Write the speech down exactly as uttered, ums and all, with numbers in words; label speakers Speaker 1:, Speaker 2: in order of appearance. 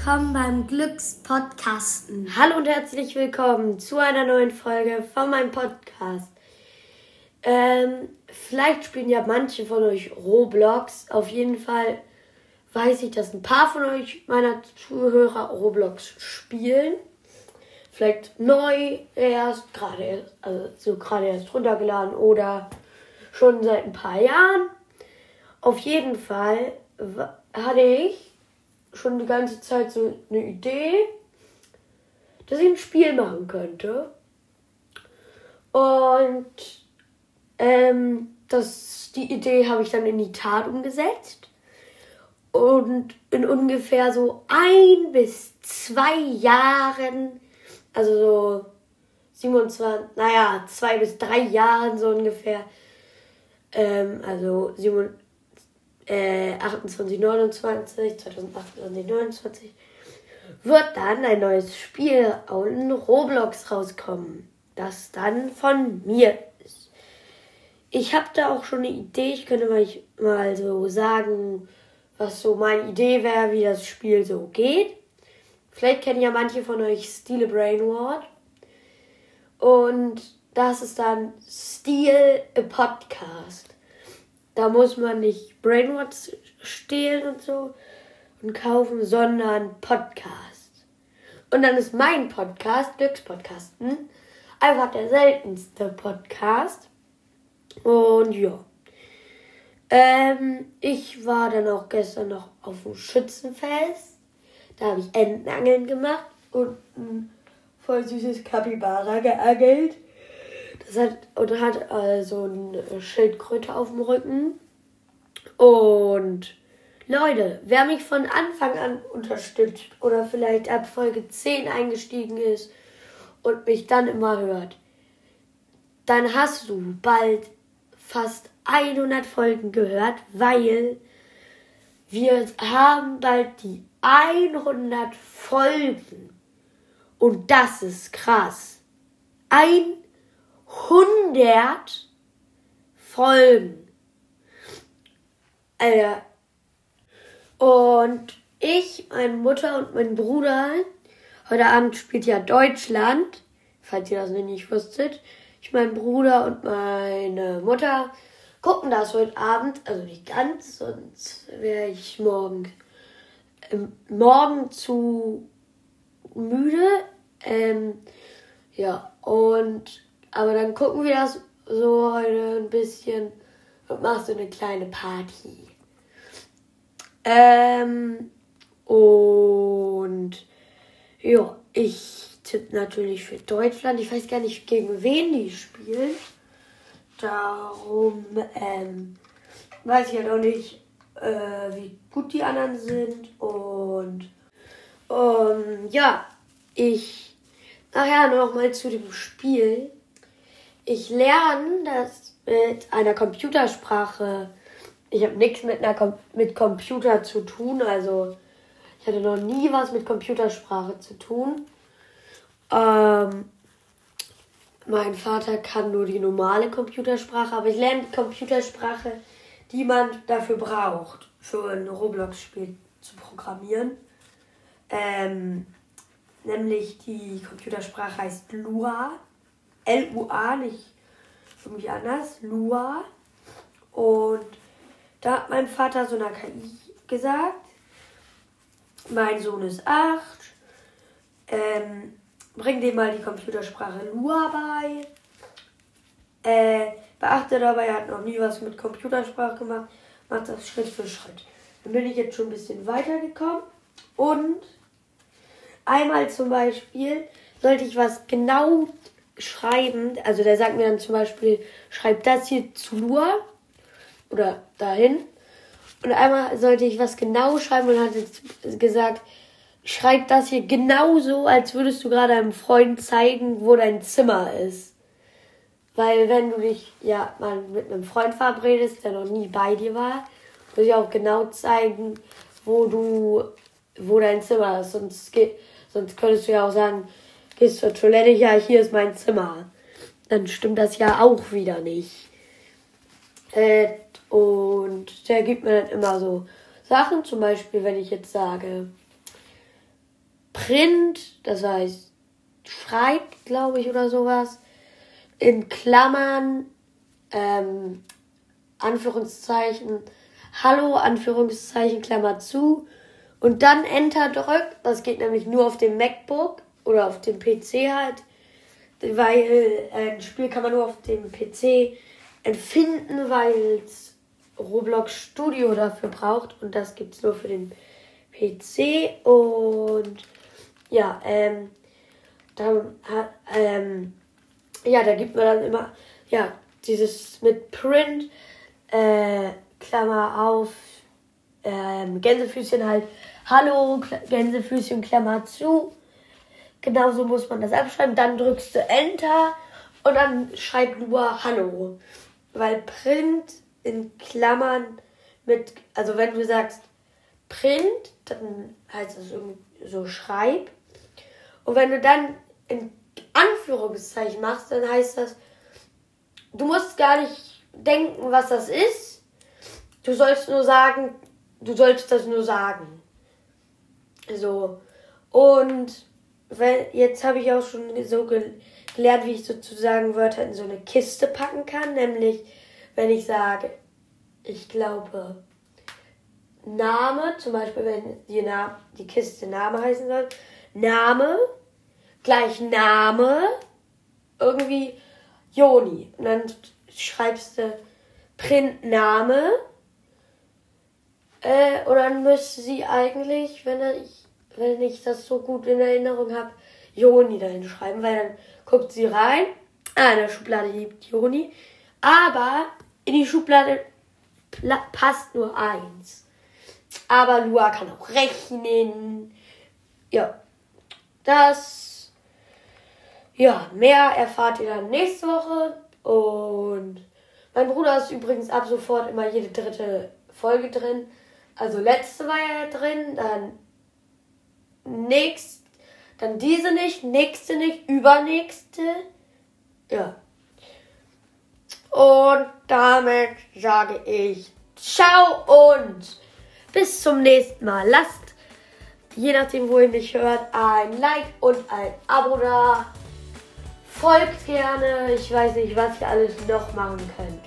Speaker 1: willkommen beim Glückspodcasten.
Speaker 2: Hallo und herzlich willkommen zu einer neuen Folge von meinem Podcast. Ähm, vielleicht spielen ja manche von euch Roblox. Auf jeden Fall weiß ich, dass ein paar von euch meiner Zuhörer Roblox spielen. Vielleicht neu erst, gerade erst, also so gerade erst runtergeladen oder schon seit ein paar Jahren. Auf jeden Fall hatte ich schon die ganze Zeit so eine Idee, dass ich ein Spiel machen könnte. Und ähm, das, die Idee habe ich dann in die Tat umgesetzt. Und in ungefähr so ein bis zwei Jahren, also so siebenundzwanzig, naja, zwei bis drei Jahren so ungefähr, ähm, also sieben, äh, achtundzwanzig, neunundzwanzig, zweitausendachtundzwanzig, neunundzwanzig, wird dann ein neues Spiel in Roblox rauskommen, das dann von mir ist. Ich habe da auch schon eine Idee, ich könnte mal, mal so sagen, was so meine Idee wäre, wie das Spiel so geht. Vielleicht kennen ja manche von euch Steal a Brainword. Und das ist dann Steal a Podcast. Da muss man nicht Brainwords stehlen und so und kaufen, sondern Podcast. Und dann ist mein Podcast, Glückspodcasten, einfach der seltenste Podcast. Und ja. Ähm, ich war dann auch gestern noch auf dem Schützenfest. Da habe ich Entenangeln gemacht und ein voll süßes Kapibara geangelt. Das hat, und hat also eine Schildkröte auf dem Rücken. Und Leute, wer mich von Anfang an unterstützt oder vielleicht ab Folge zehn eingestiegen ist und mich dann immer hört, dann hast du bald fast hundert Folgen gehört, weil wir haben bald die hundert Folgen. Und das ist krass. hundert Folgen. Alter. Und ich, meine Mutter und mein Bruder, heute Abend spielt ja Deutschland, falls ihr das nicht wusstet. Ich, mein Bruder und meine Mutter gucken das heute Abend, also nicht ganz, sonst wäre ich morgen, ähm, morgen zu müde. Ähm, ja, und aber dann gucken wir das so heute ein bisschen und machen so eine kleine Party. Ähm, und ja, ich tippe natürlich für Deutschland. Ich weiß gar nicht, gegen wen die spielen. Darum ähm, weiß ich ja noch nicht, äh, wie gut die anderen sind. Und ähm, ja, ich nachher nochmal zu dem Spiel. Ich lerne das mit einer Computersprache. Ich habe nichts mit einer Com- mit Computer zu tun. Also ich hatte noch nie was mit Computersprache zu tun. Ähm, mein Vater kann nur die normale Computersprache, aber ich lerne die Computersprache, die man dafür braucht, für ein Roblox-Spiel zu programmieren. Ähm, nämlich die Computersprache heißt Lua. L U A, nicht irgendwie anders. Lua. Und da hat mein Vater so einer K I gesagt, mein Sohn ist acht, ähm, bring dem mal die Computersprache Lua bei. Äh, beachte dabei, er hat noch nie was mit Computersprache gemacht, macht das Schritt für Schritt. Dann bin ich jetzt schon ein bisschen weitergekommen und einmal zum Beispiel sollte ich was genau schreiben, also der sagt mir dann zum Beispiel, schreib das hier zu Lua oder dahin. Und einmal sollte ich was genau schreiben und hat jetzt gesagt, schreib das hier genauso, als würdest du gerade einem Freund zeigen, wo dein Zimmer ist. Weil wenn du dich ja mal mit einem Freund verabredest, der noch nie bei dir war, muss ich auch genau zeigen, wo du, wo dein Zimmer ist. Sonst, ge- sonst könntest du ja auch sagen, gehst zur Toilette, ja, hier ist mein Zimmer. Dann stimmt das ja auch wieder nicht. Äh, und der gibt mir dann immer so Sachen, zum Beispiel, wenn ich jetzt sage, Print, das heißt schreibt, glaube ich, oder sowas, in Klammern, ähm, Anführungszeichen, Hallo, Anführungszeichen, Klammer zu, und dann Enter drückt. Das geht nämlich nur auf dem MacBook oder auf dem P C halt, weil ein Spiel kann man nur auf dem P C empfinden, weil es Roblox Studio dafür braucht, und das gibt es nur für den P C. Und ja, ähm, dann hat, ähm, ja, da gibt man dann immer, ja, dieses mit Print, äh, Klammer auf, ähm, Gänsefüßchen halt, Hallo, Gänsefüßchen, Klammer zu. Genauso muss man das abschreiben. Dann drückst du Enter und dann schreib nur Hallo. Weil Print in Klammern mit, also wenn du sagst Print, dann heißt es so schreib. Und wenn du dann in Anführungszeichen machst, dann heißt das, du musst gar nicht denken, was das ist. Du sollst nur sagen, du sollst das nur sagen. So. Und wenn, jetzt habe ich auch schon so gel- gelernt, wie ich sozusagen Wörter in so eine Kiste packen kann. Nämlich, wenn ich sage, ich glaube, Name, zum Beispiel, wenn die, Na- die Kiste Name heißen soll, Name, gleich Name, irgendwie Joni. Und dann schreibst du Print Name. Äh, und dann müsste sie eigentlich, wenn ich, wenn ich das so gut in Erinnerung habe, Joni dahin schreiben, weil dann guckt sie rein. Ah, in der Schublade liegt Joni. Aber in die Schublade pla- passt nur eins. Aber Lua kann auch rechnen. Ja, das, ja, mehr erfahrt ihr dann nächste Woche. Und mein Bruder ist übrigens ab sofort immer jede dritte Folge drin. Also letzte war ja drin, dann nächst, dann diese nicht, nächste nicht, übernächste. Ja. Und damit sage ich ciao und bis zum nächsten Mal. Lasst, je nachdem, wo ihr mich hört, ein Like und ein Abo da. Folgt gerne. Ich weiß nicht, was ihr alles noch machen könnt.